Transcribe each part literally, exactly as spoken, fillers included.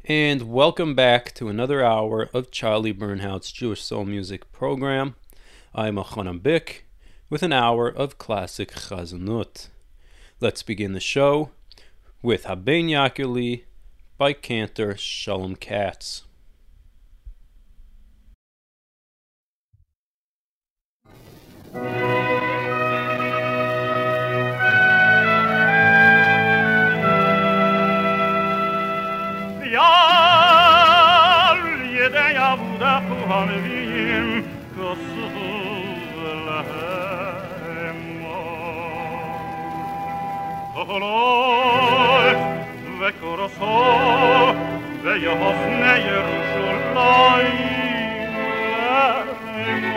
And welcome back to another hour of Charlie Bernhout's Jewish Soul Music program. I'm Elchanan Bick with an hour of classic Chazanut. Let's begin the show with Haben Yakeli by cantor Shalom Katz. Hamvim kosuv lahem Oholoi vekoroso veyosne Yerushalayim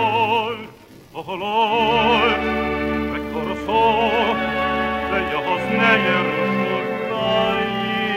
Oholoi vekoroso veyosne Yerushalayim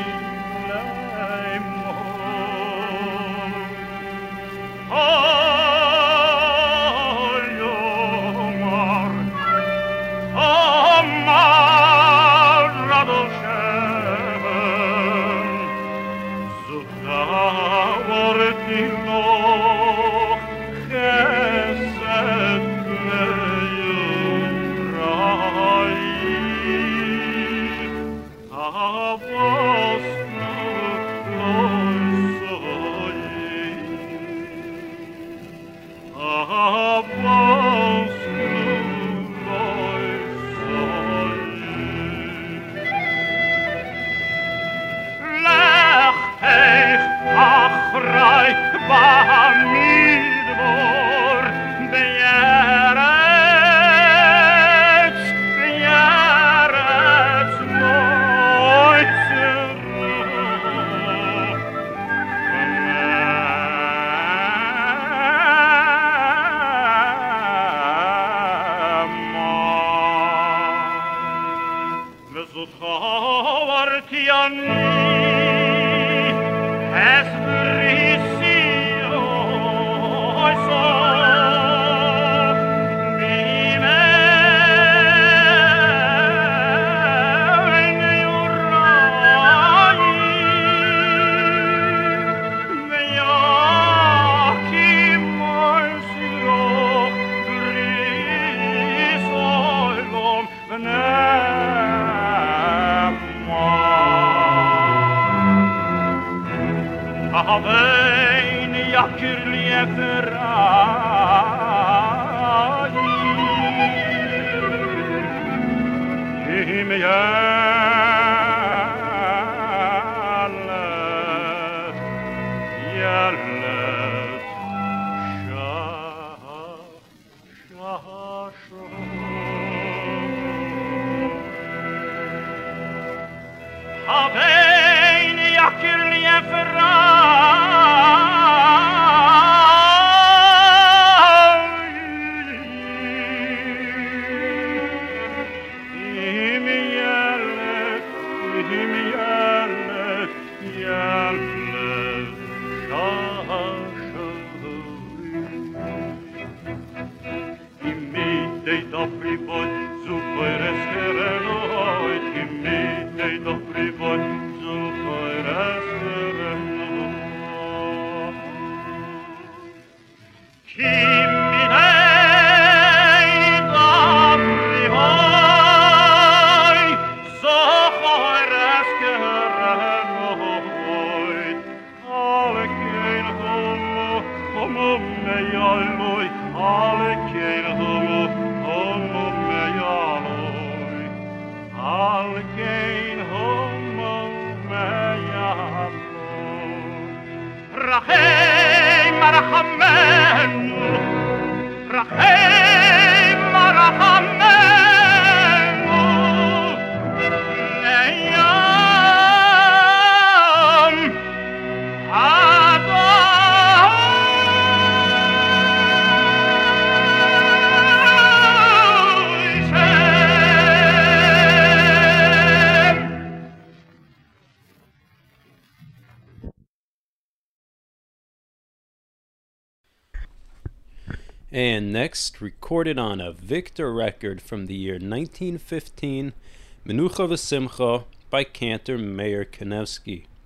And next, recorded on a Victor record from the year nineteen fifteen, Menucha V'Simcha by cantor Meir Kanevsky.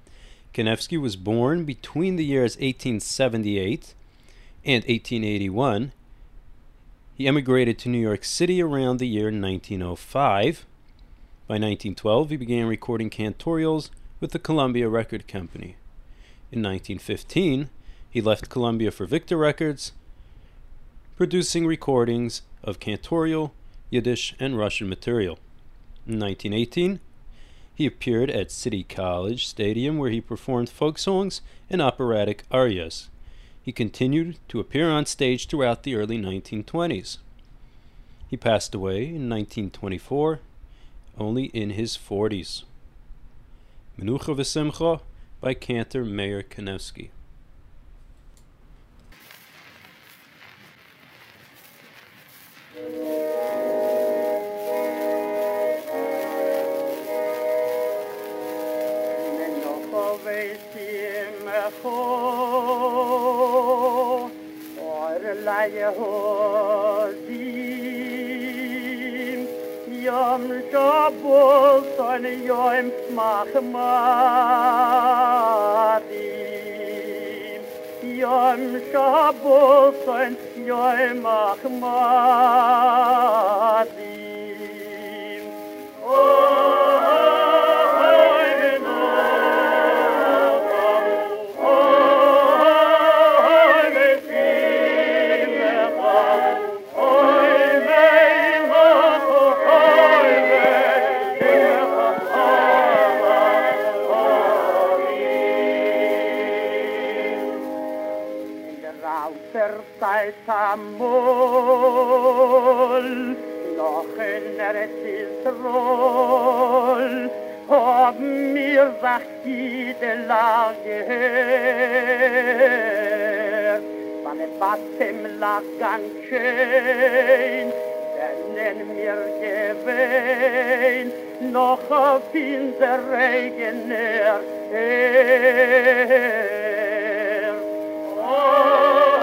Kanevsky was born between the years eighteen seventy-eight and eighteen eighty-one. He emigrated to New York City around the year nineteen oh five. By nineteen twelve, he began recording cantorials with the Columbia Record Company. In nineteen fifteen, he left Columbia for Victor Records, producing recordings of cantorial, Yiddish, and Russian material. In nineteen eighteen, he appeared at City College Stadium, where he performed folk songs and operatic arias. He continued to appear on stage throughout the early nineteen twenties. He passed away in nineteen twenty-four, only in his forties. Menucha v'Simcha by Cantor Meir Kanevsky. Yom Shabbos on Yom Machmadim, Yom Shabbos on Yom Machmadim. Oh, Amol, noch in Eretz Yisrael, hab mir zachide lage her, van et batem lag ganz schön, denn mir gewein, noch auf in der Regener her. Oh,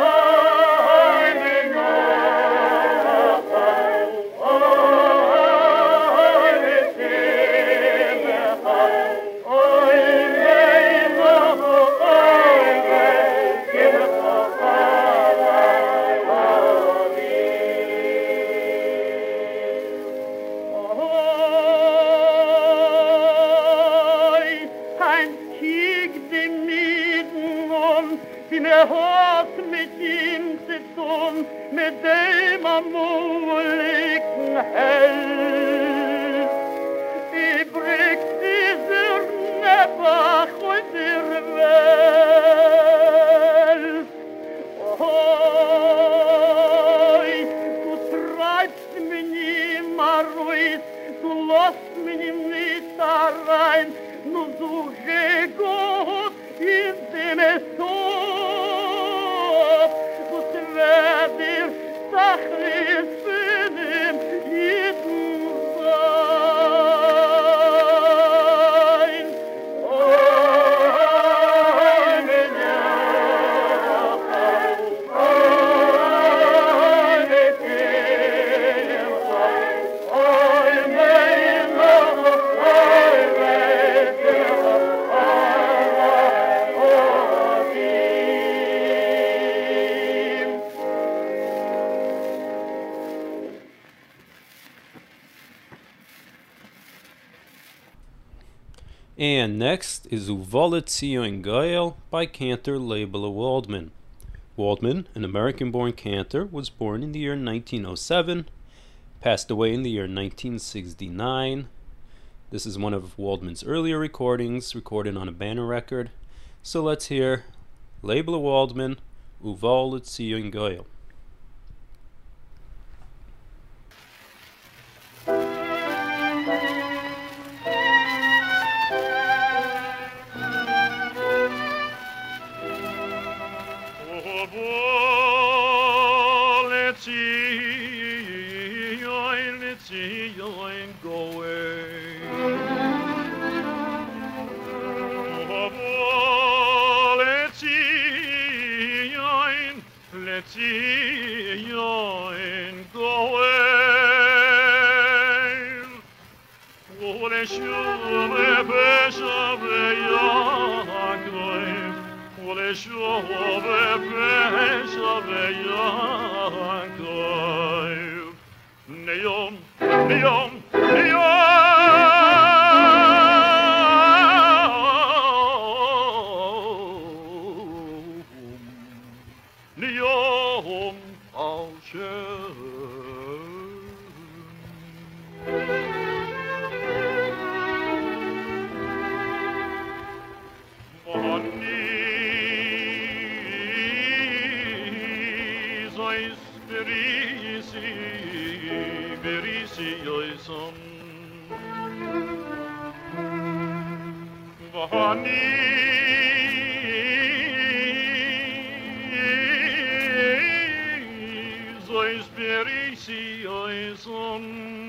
mit dem amuligen Held. Ich bring dieser Nebach und der Welt. Oh, du treibst mich nimmer ruhig, du lässt mich nicht allein, nur suche Gott in dem Tod. dir Sachris für dem jeden sein. Oh, mein Jahr, oh, mit dir, oh, mein Lob, oh, mit dir, oh, And next is Uvalet Tzion Goel by Cantor Leibele Waldman. Waldman, an American-born cantor, was born in the year nineteen oh seven, passed away in the year nineteen sixty-nine. This is one of Waldman's earlier recordings, recorded on a Banner record. So let's hear Leibele Waldman, Uvalet Tzion Goel. Let's see. zois berisi, berisi oison. Vahani zois berisi oison.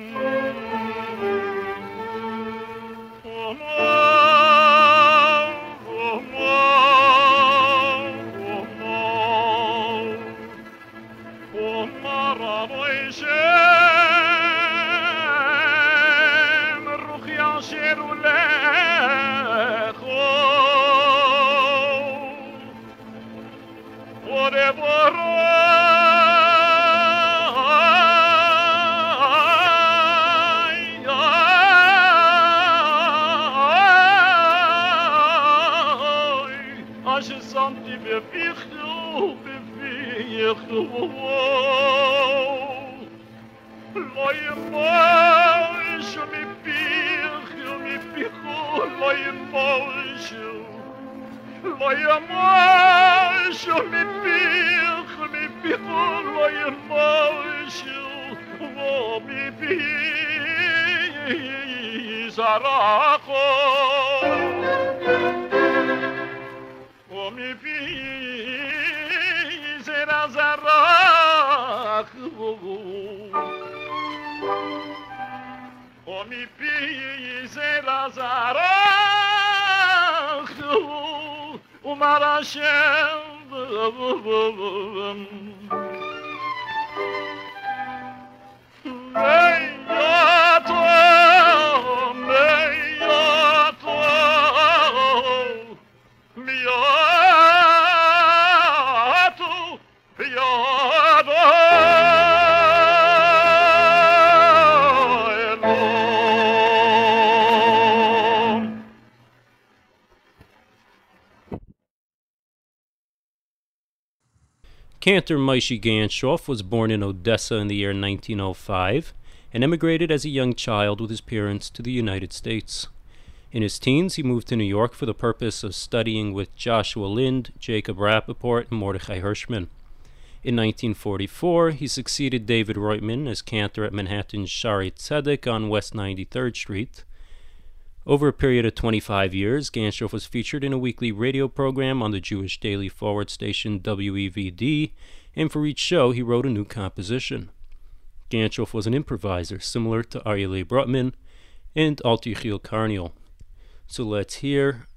Cantor Moshe Ganshof was born in Odessa in the year nineteen oh five and emigrated as a young child with his parents to the United States. In his teens, he moved to New York for the purpose of studying with Joshua Lind, Jacob Rappaport, and Mordechai Hirschman. In nineteen forty-four, he succeeded David Reutman as cantor at Manhattan's Shari Tzedek on West ninety-third Street. Over a period of twenty-five years, Ganshof was featured in a weekly radio program on the Jewish Daily Forward station W E V D, and for each show he wrote a new composition. Ganshof was an improviser, similar to Aryeh Brotman and Alter Yechiel Carniel. So let's hear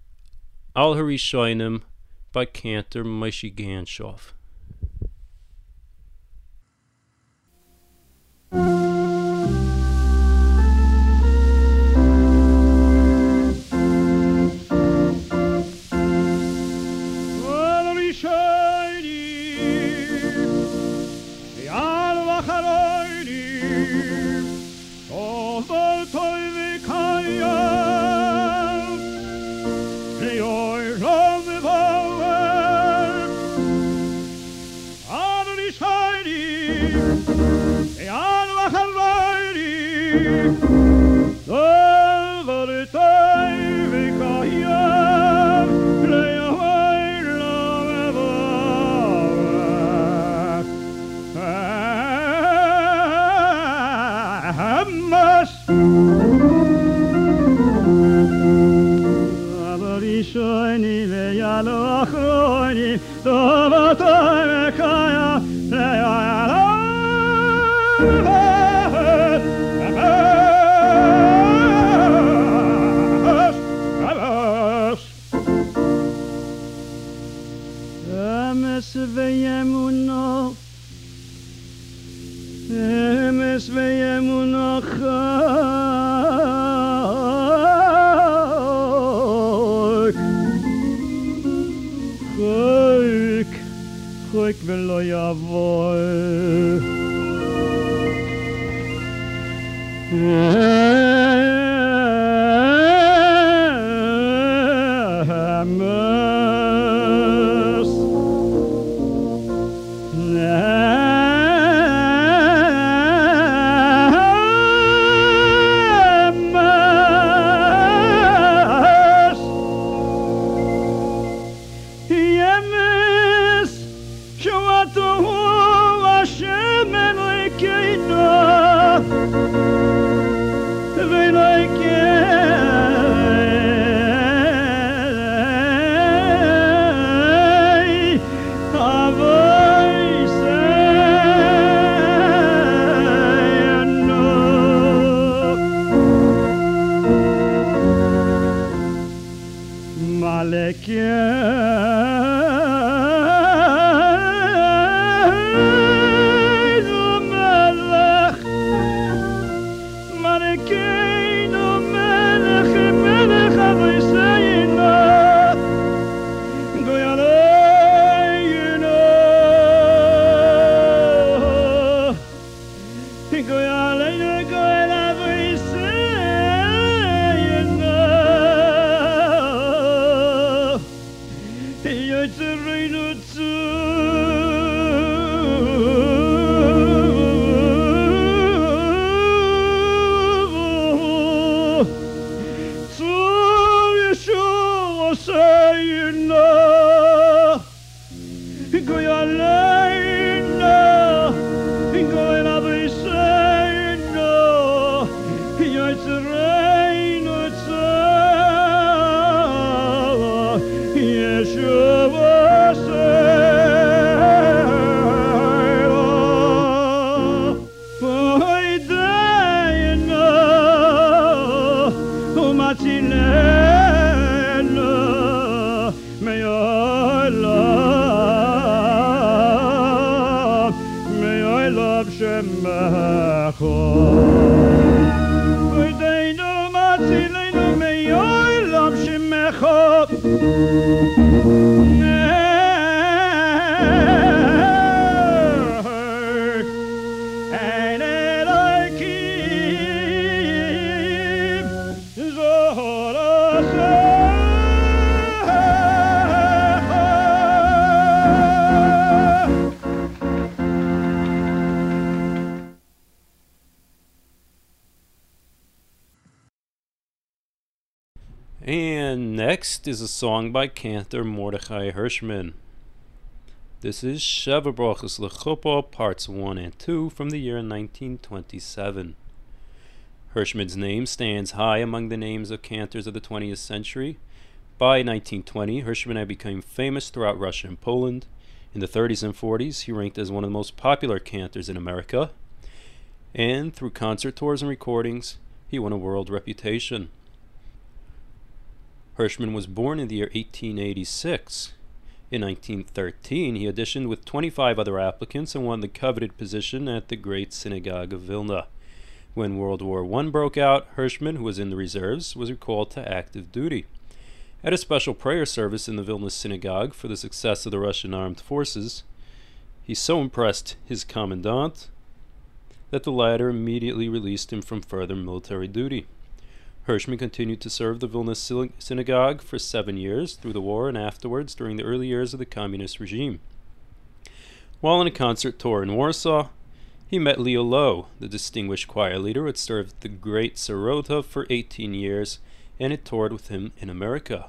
Al Harishonim by Cantor Moshe Ganshof. And next is a song by cantor Mordechai Hirschman. This is Sheva Brachos L'Chuppah, parts one and two, from the year nineteen twenty-seven. Hirschman's name stands high among the names of cantors of the twentieth century. By nineteen twenty, Hirschman had become famous throughout Russia and Poland. In the thirties and forties, he ranked as one of the most popular cantors in America. And through concert tours and recordings, he won a world reputation. Hirschman was born in the year eighteen eighty-six. In nineteen thirteen, he auditioned with twenty-five other applicants and won the coveted position at the Great Synagogue of Vilna. When World War One broke out, Hirschman, who was in the reserves, was recalled to active duty. At a special prayer service in the Vilna Synagogue for the success of the Russian armed forces, he so impressed his commandant that the latter immediately released him from further military duty. Hirschman continued to serve the Vilna Synagogue for seven years through the war and afterwards during the early years of the communist regime. While on a concert tour in Warsaw, he met Leo Lowe, the distinguished choir leader who had served the Great Sirota for eighteen years and had toured with him in America.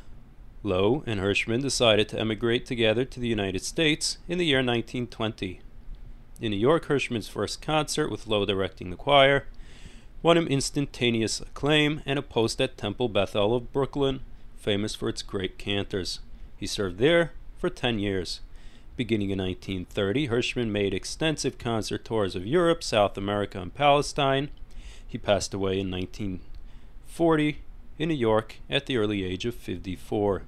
Lowe and Hirschman decided to emigrate together to the United States in the year nineteen twenty. In New York, Hirschman's first concert, with Lowe directing the choir, won him instantaneous acclaim and a post at Temple Bethel of Brooklyn, famous for its great cantors. He served there for ten years. Beginning in nineteen thirty, Hirschman made extensive concert tours of Europe, South America, and Palestine. He passed away in nineteen forty in New York at the early age of fifty-four.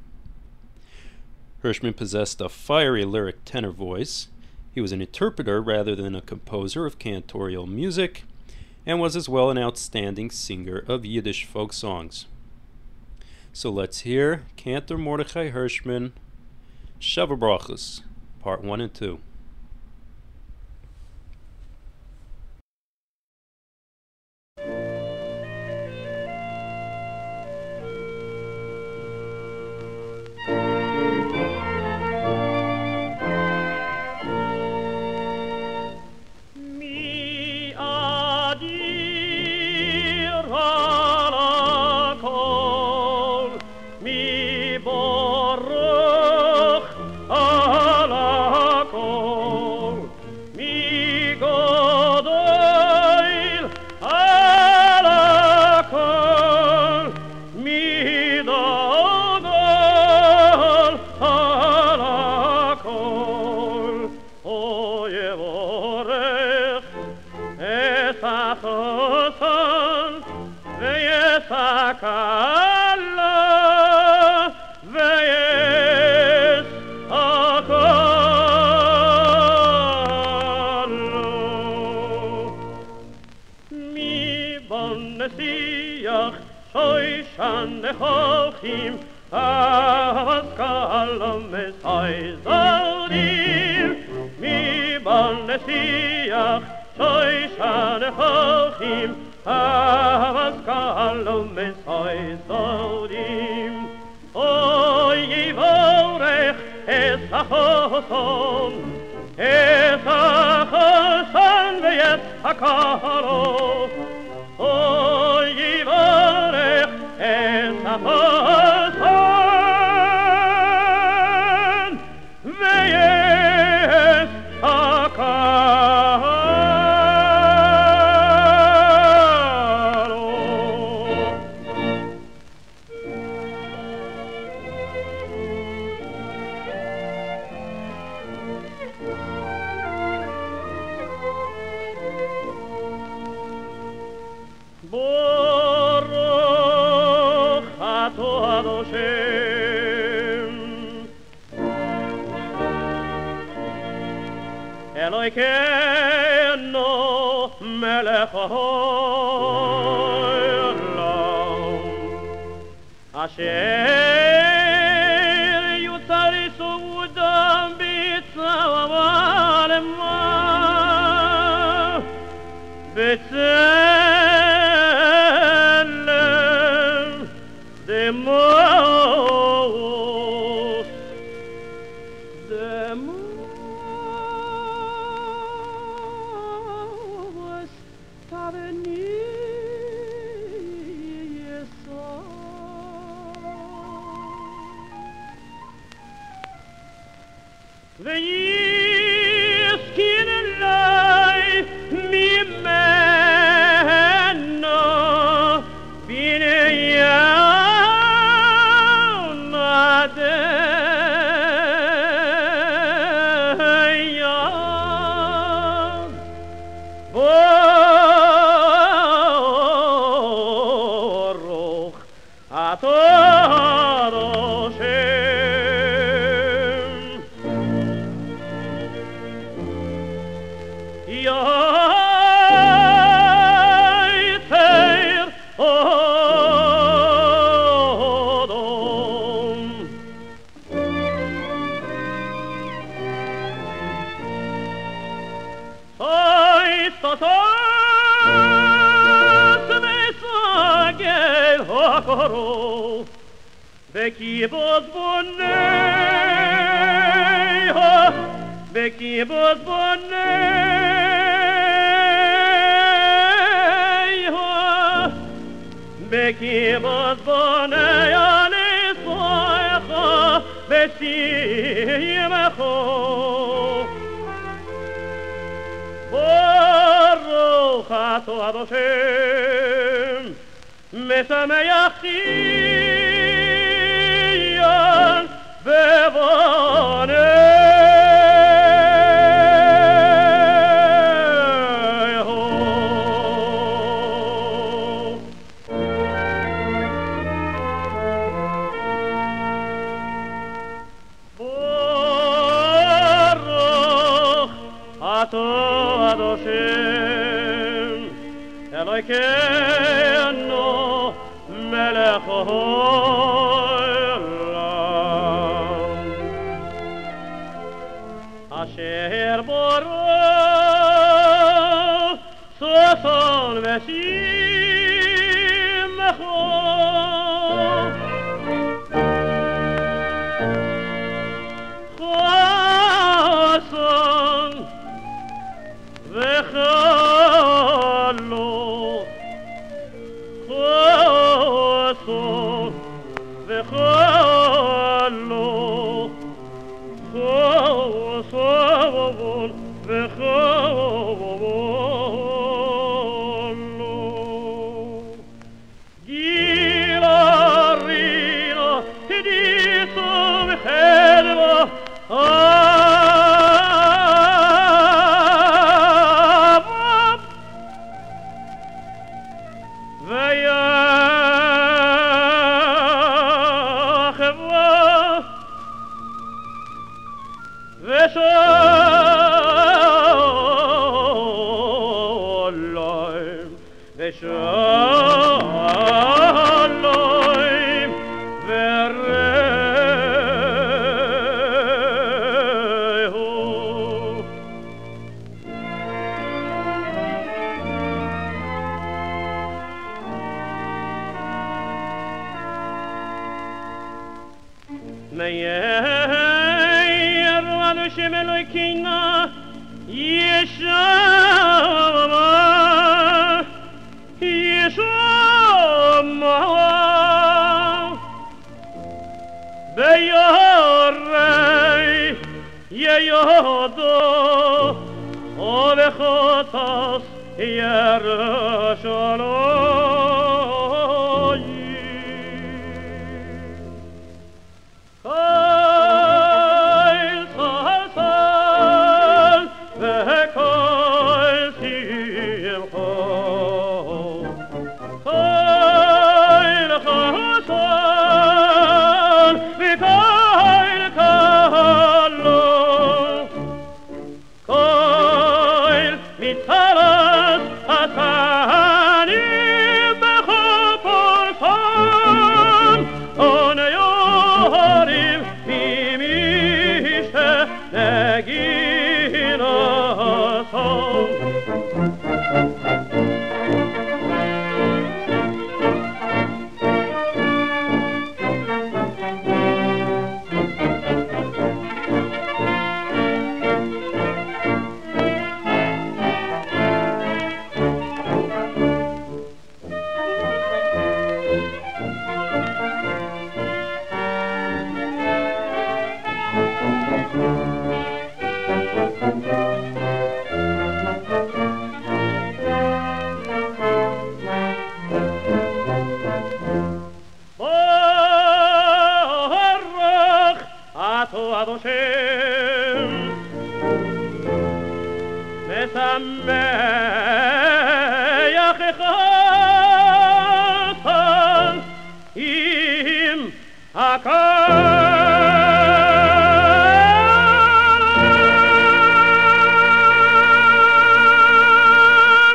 Hirschman possessed a fiery lyric tenor voice. He was an interpreter rather than a composer of cantorial music, and was as well an outstanding singer of Yiddish folk songs. So let's hear cantor Mordechai Hirschman, Sheva Brachos, part one and two. Mi baruch ala kol an de hochim, avas kalom es haizodim, mi ban nesiach, shoish an de hochim, avas kalom es haizodim. Oy yivorech es ha-hoson, es ha-hoson ve'es ha-karo. Oy yivorech es ha-hoson ve'es ha-karo. Baruch atah Hashem Elokeinu melech haolam Asher yutzar yisudam b'tzav alema b'tzelem demos demos tavenis ve'yiskin elai mimeno b'neyam adeyam Baruch atah Hashem Yaiter Odom Soistatos Mesagel Hakoro Bekibos Boneha Bekibos Boneha Bekibos Boneha Nisoecha Besiyemecho Baruch atah Hashem Mesameach Zion bevoneho Baruch atah Hashem Elokeinu melech haolam Asher baruch soson v'simcha chason v'chalo chason v'chalo chason v'chalo Gilarino hiditum helva Abab V'yachva V'shalom V'shalom meyer anu shemeloy kina yeshama yeshama beyorei yeyodo ovechotas yerushalayim Kol sasal vekol simcha Kol chasal vekol kalo Kol mitzaras hatanim bechopor sam oneyorim mimishe neginasam Baruch ato Adoshem mesameach echatan im hakam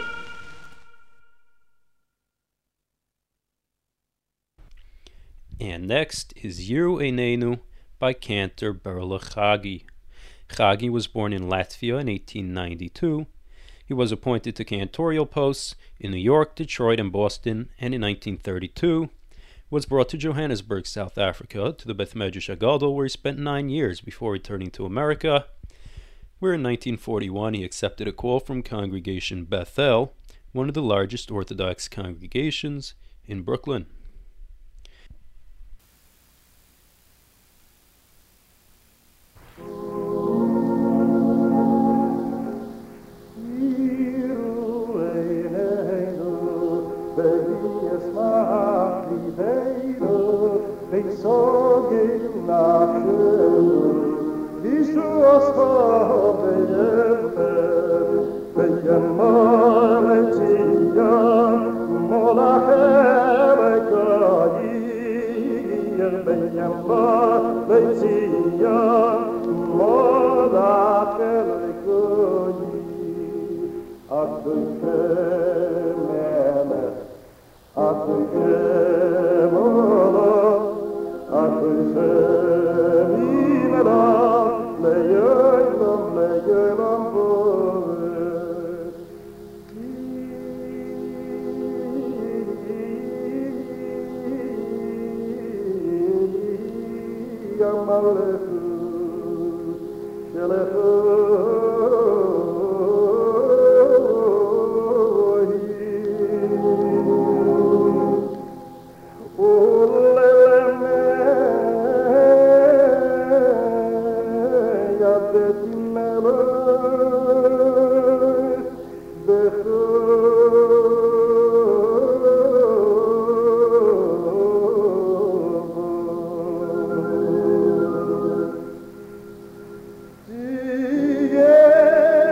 And next is Yiru Einenu by cantor Berla Chagi. Chagi was born in Latvia in eighteen ninety-two. He was appointed to cantorial posts in New York, Detroit, and Boston, and in nineteen thirty-two was brought to Johannesburg, South Africa, to the Beth Medrash Agadol, where he spent nine years before returning to America, where in nineteen forty-one he accepted a call from Congregation Bethel, one of the largest Orthodox congregations in Brooklyn. Yeah.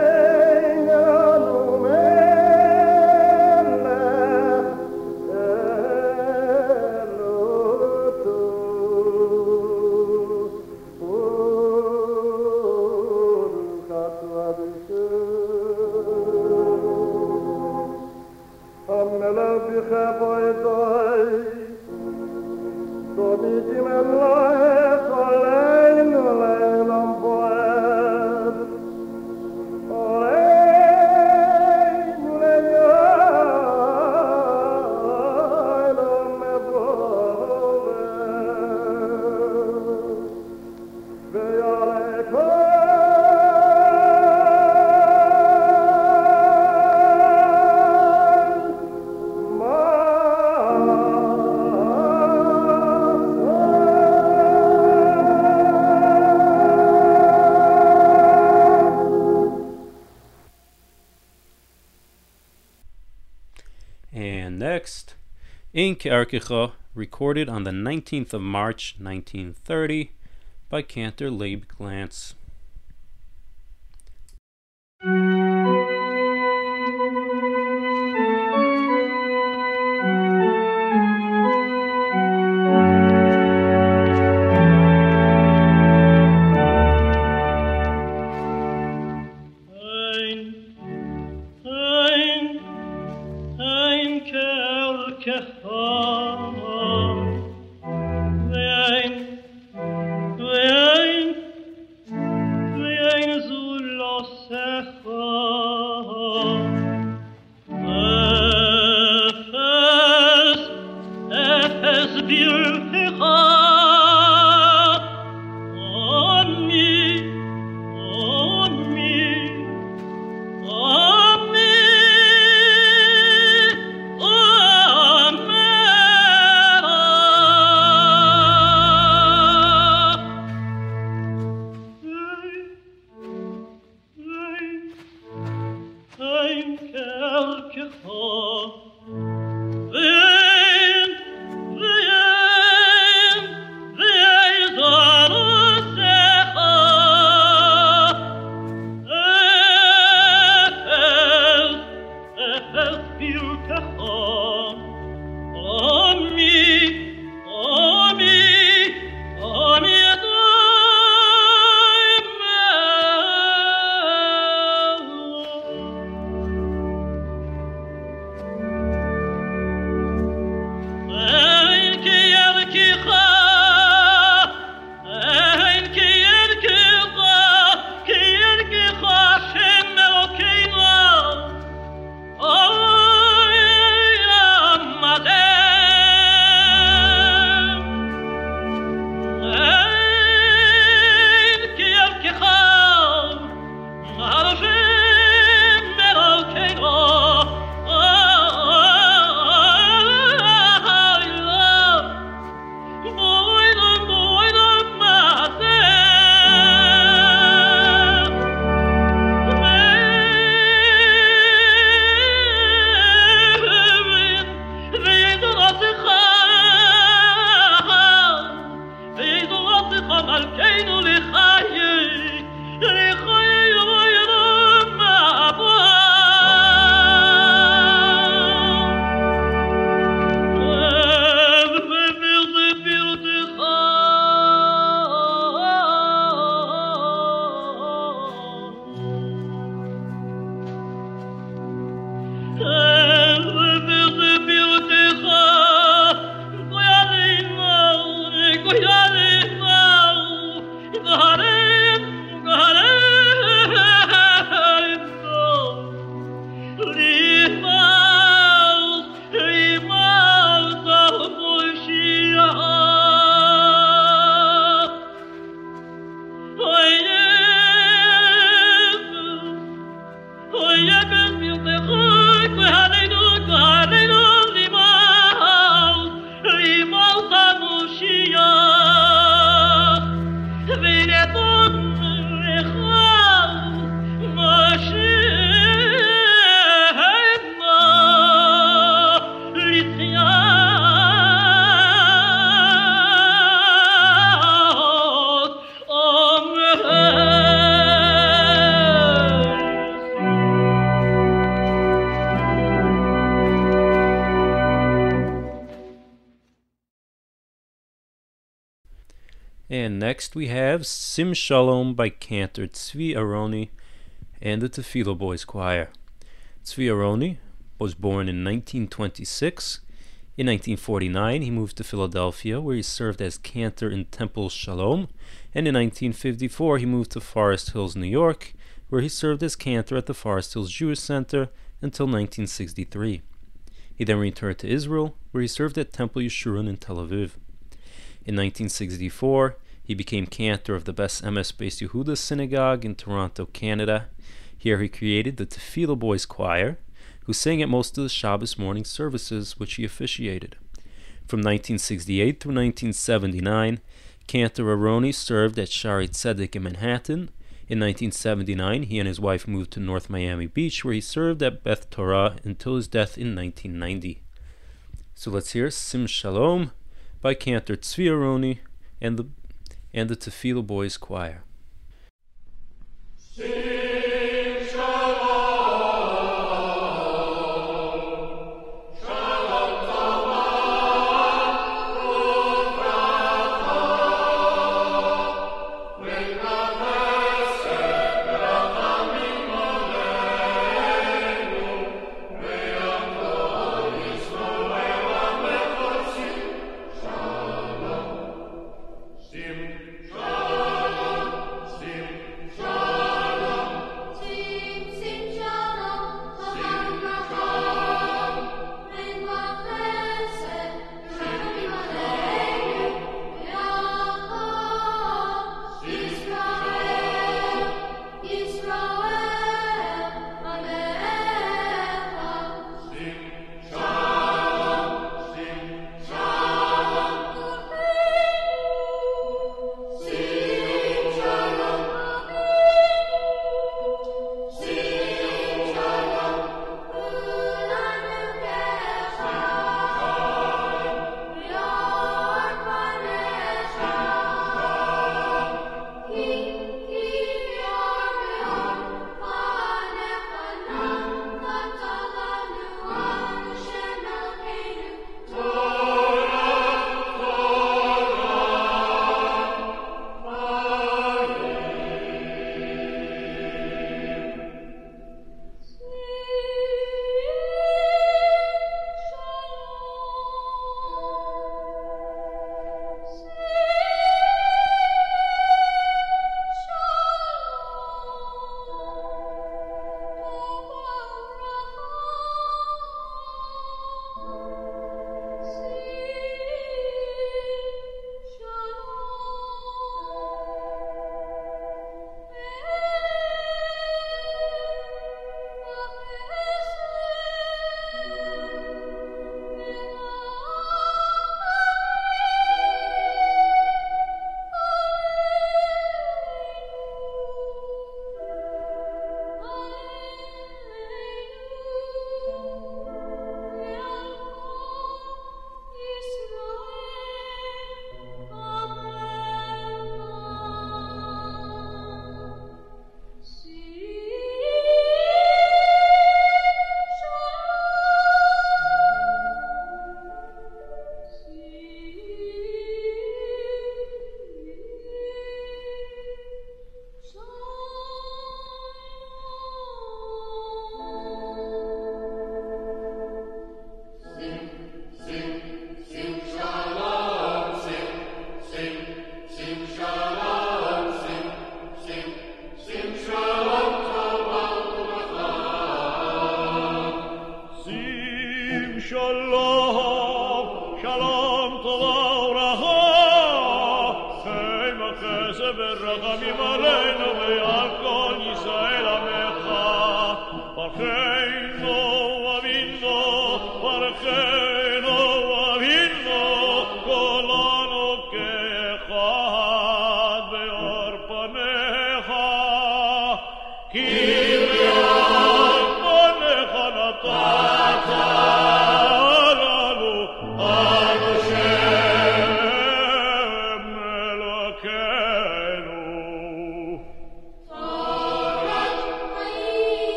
next, In Kerkicha, recorded on the nineteenth of March nineteen thirty by Cantor Leib Glantz. And next we have Sim Shalom by Cantor Tzvi Aroni and the Tefillah Boys Choir. Tzvi Aroni was born in nineteen twenty-six. In nineteen forty-nine, he moved to Philadelphia, where he served as cantor in Temple Shalom, and in nineteen fifty-four, he moved to Forest Hills, New York, where he served as cantor at the Forest Hills Jewish Center until nineteen sixty-three. He then returned to Israel, where he served at Temple Yeshurun in Tel Aviv. In nineteen sixty-four, he became cantor of the Bes Emes Beis Yehuda Synagogue in Toronto, Canada. Here he created the Tefillah Boys Choir, who sang at most of the Shabbos morning services which he officiated. From nineteen sixty-eight through nineteen seventy-nine, Cantor Aroni served at Shaarei Tzedek in Manhattan. In nineteen seventy-nine, he and his wife moved to North Miami Beach, where he served at Beth Torah until his death in nineteen ninety. So let's hear Sim Shalom by Cantor Tzvi Aroni and the and the Tefillah Boys Choir.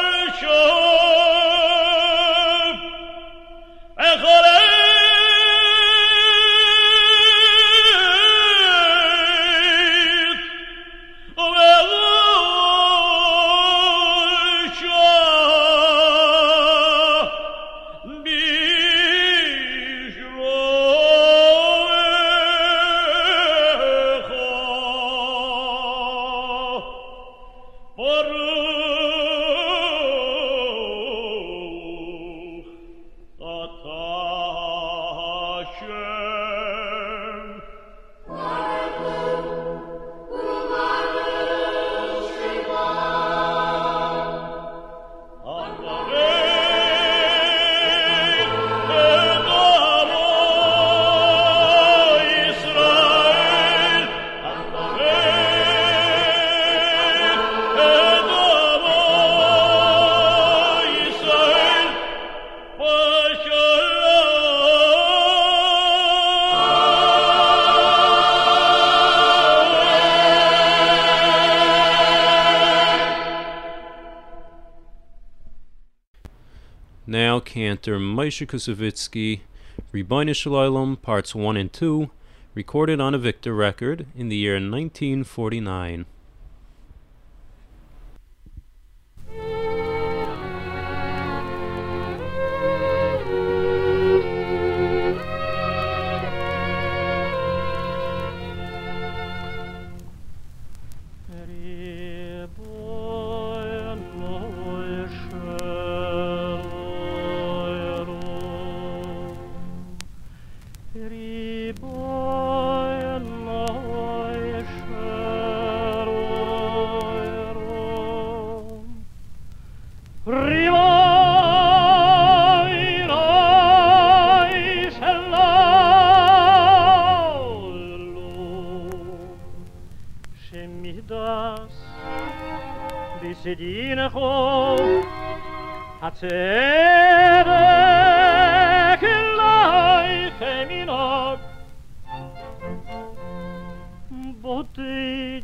Echorei Now Cantor Moshe Kusevitsky, Ribbono Shel Olam, Parts one and two, recorded on a Victor record in the year nineteen forty-nine. הצדק אלייכם ינהג בתי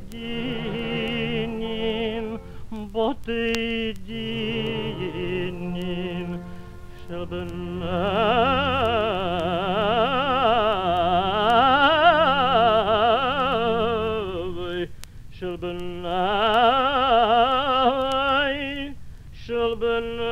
דינים בתי דינים של בני של בני של בני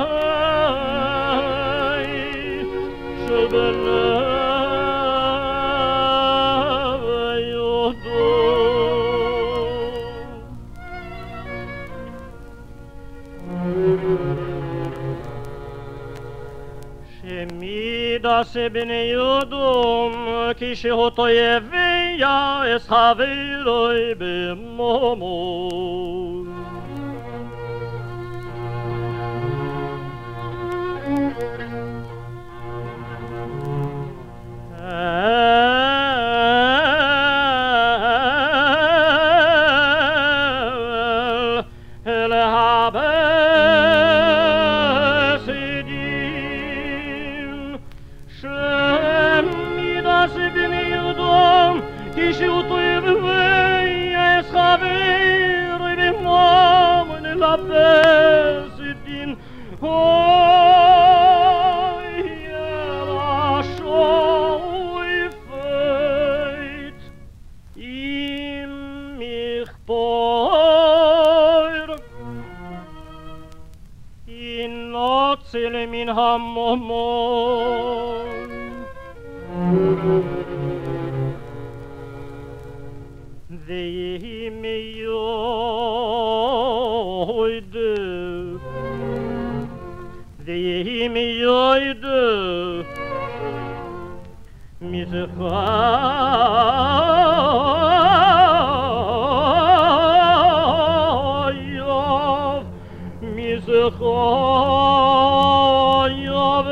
מידס בני יודום כשאותו יביע אס חברוי במומו Besidin hoy rashoy feit im mich boir in notzel min hamomon vehi me yo Vehi mi yoydu mi zekhayav mi zekhayav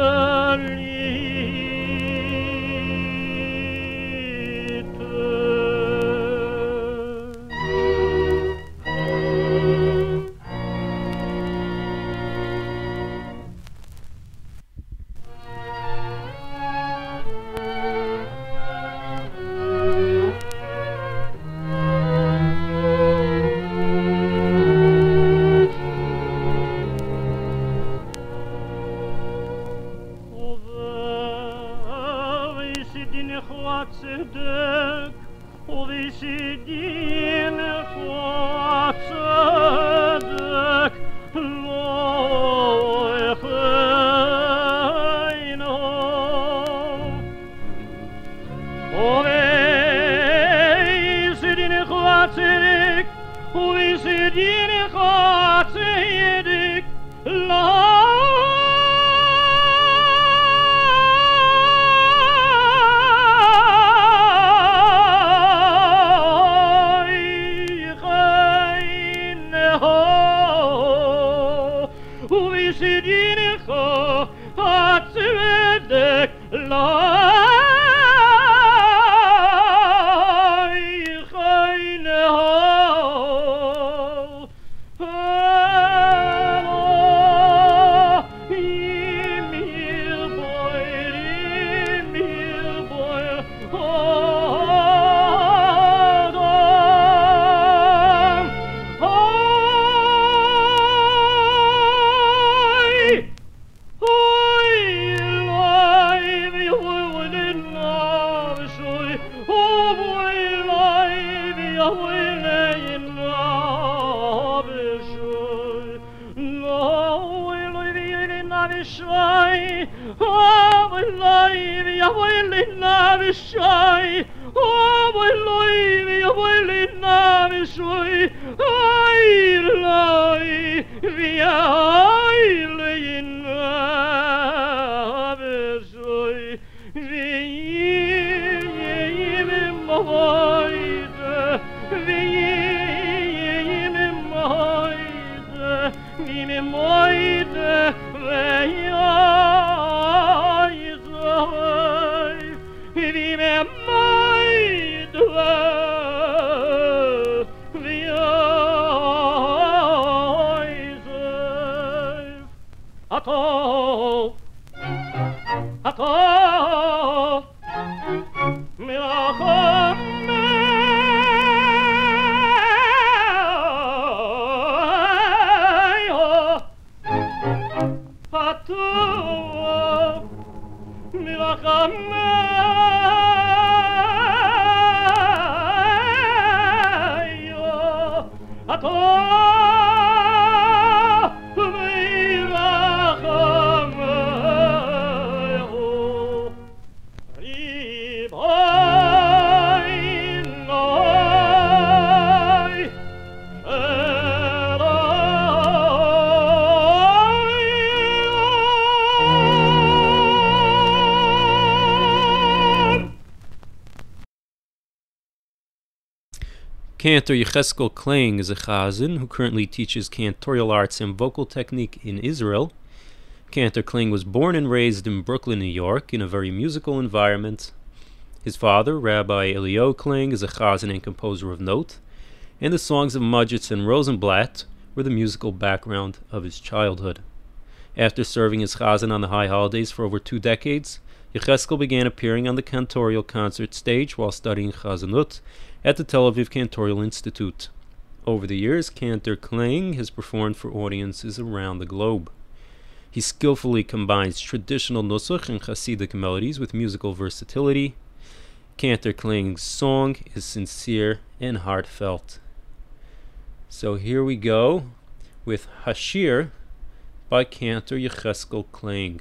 Oh Oh, my life, ya will not be shy. Oh, my life, ya will not be shy. I lie, ya will not be shy. Vi me moide, vi me moide, vi me moide, vi vi me moide, vi Ato, ato, mi Ato, mi Ato, Cantor Yecheskel Kling is a chazan who currently teaches cantorial arts and vocal technique in Israel. Cantor Kling was born and raised in Brooklyn, New York, in a very musical environment. His father, Rabbi Elio Kling, is a chazan and composer of note, and the songs of Mudgets and Rosenblatt were the musical background of his childhood. After serving as chazan on the high holidays for over two decades, Yecheskel began appearing on the cantorial concert stage while studying chazanut at the Tel Aviv Cantorial Institute. Over the years, Cantor Kling has performed for audiences around the globe. He skillfully combines traditional nusach and Hasidic melodies with musical versatility. Cantor Kling's song is sincere and heartfelt. So here we go with Hashir by Cantor Yecheskel Kling.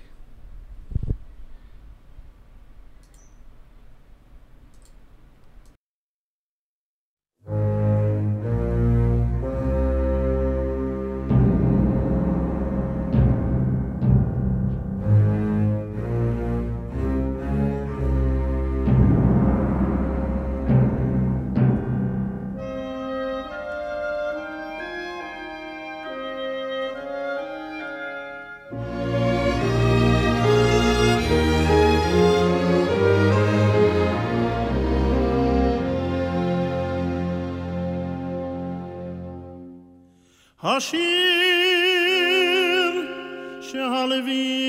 השיר שהלוי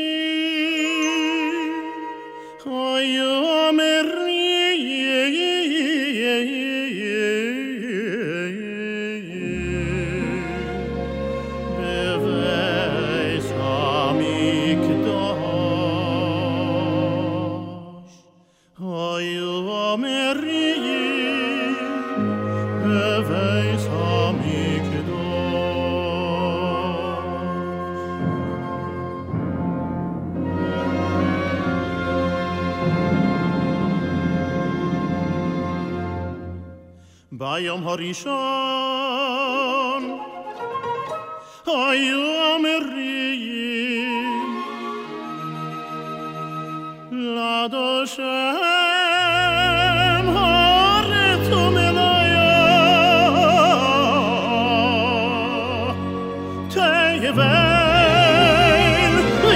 ויאמר בבית המקדש ויאמר בבית המקדש ביום הראשון היו מרים לדושם הארץ ומלאה תבל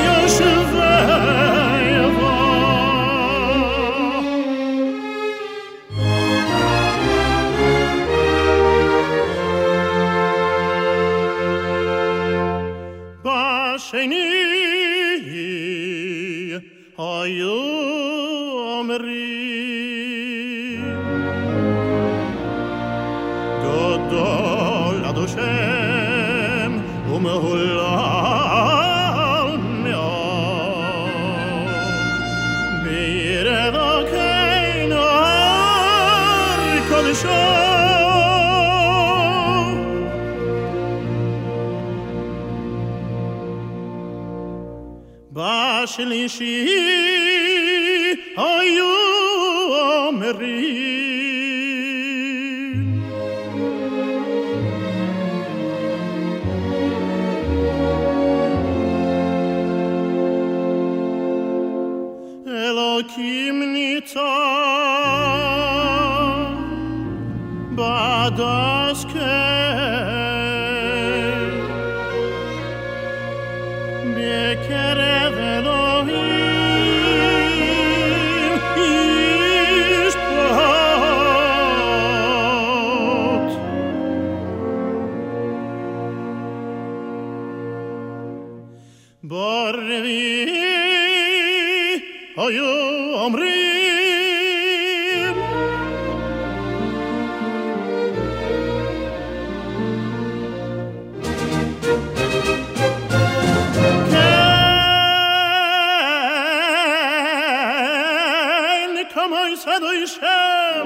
יושבי יבוא בשני היו אומרים גדול השם ומהולל מאוד בעיר אלוקינו הר קודשו בשלישי היו אומרים אלוקים ניצב בדסקי בקרב אלוהים ישפוט ברביעי היו אומרים כן כמוי סדוי שם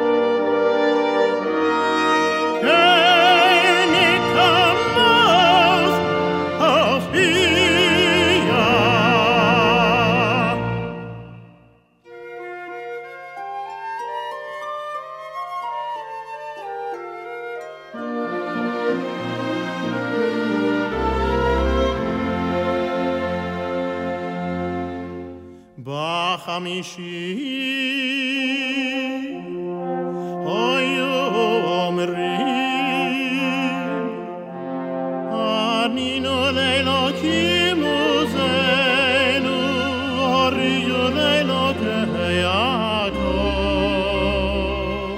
כן כמוס הופיע בחמישי היו אומרים ענינו לאלוקים עוזנו הוריו לאלוקי יעקב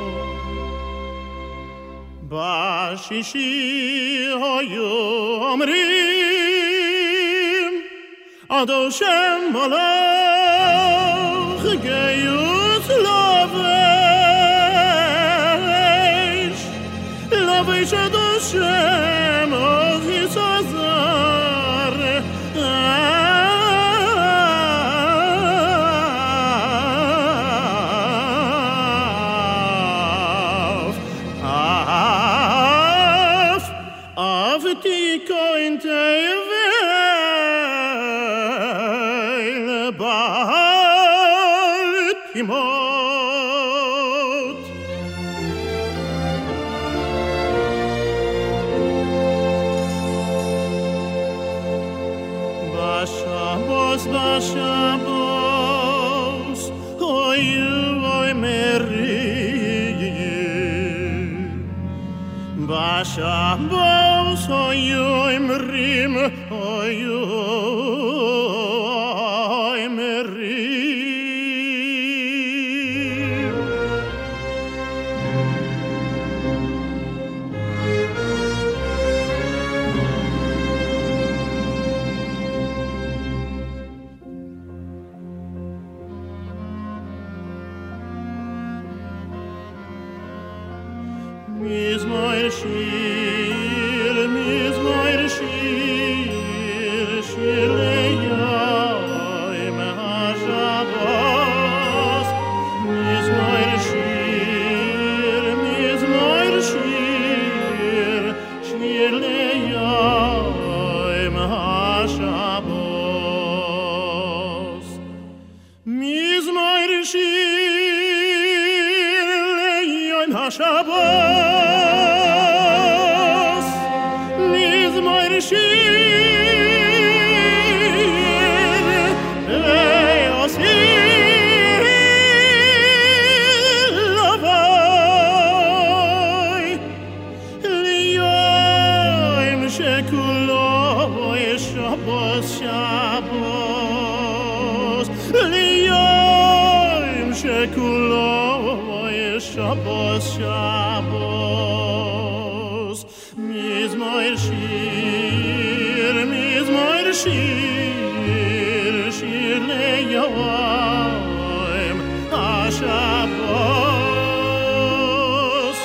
בשישי היו אומרים עדו שם מלך גיוס לבש לבש עדו שם עוז יסעזר אף אף אף תיקו אינטי Timot Bashabos Bashabos Oyu oy merim Bashabos oyu oy merim Oyu oy merim Mizmoir shir, mizmoir shir, shir le'yayim ha'shabos. Mizmoir shir, mizmoir shir, shir le'yayim ha'shabos. Mizmoir shir le'yayim ha'shabos. Shabbos, Shabbos, mizmoir shir, mizmoir shir, shir le'yayim ha'shabbos.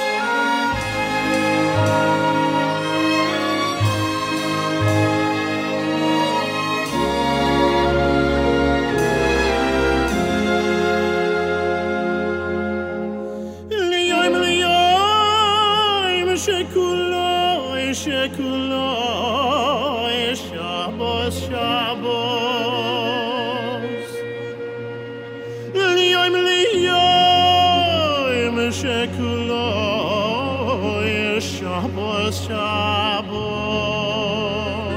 Shekuloi, Shabbos, Shabbos. Shabbos, Shabbos.